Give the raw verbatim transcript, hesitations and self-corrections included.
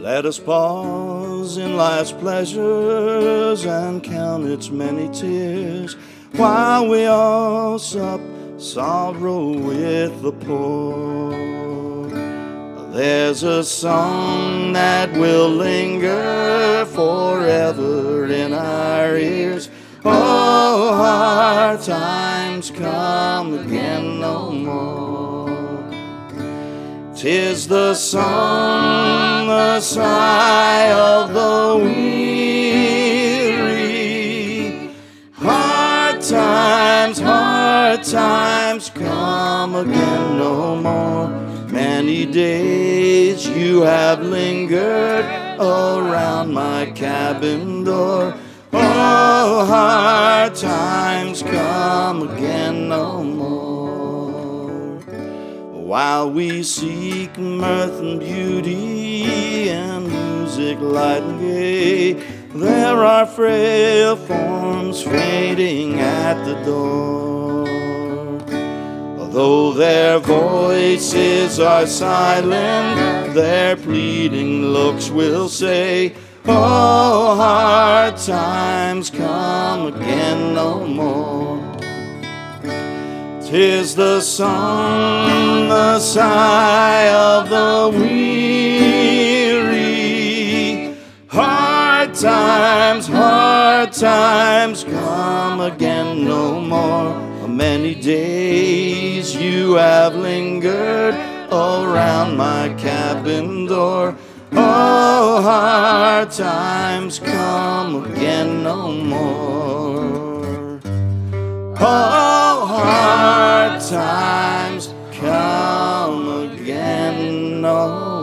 Let us pause in life's pleasures and count its many tears, while we all sup sorrow with the poor. There's a song that will linger forever in our ears. Oh, hard times come again no more. 'Tis the song, the sigh of the weary. Hard times, hard times come again no more. Many days you have lingered around my cabin door. Oh, hard times come again no more. While we seek mirth and beauty and music light and gay, there are frail forms fading at the door. Though their voices are silent, their pleading looks will say, oh, hard times come again no more. 'Tis the song, the sigh of the weary. Hard times, hard times come again no more. Many days you have lingered around my cabin door. Oh, hard times come again no more. Oh, hard times come again no more.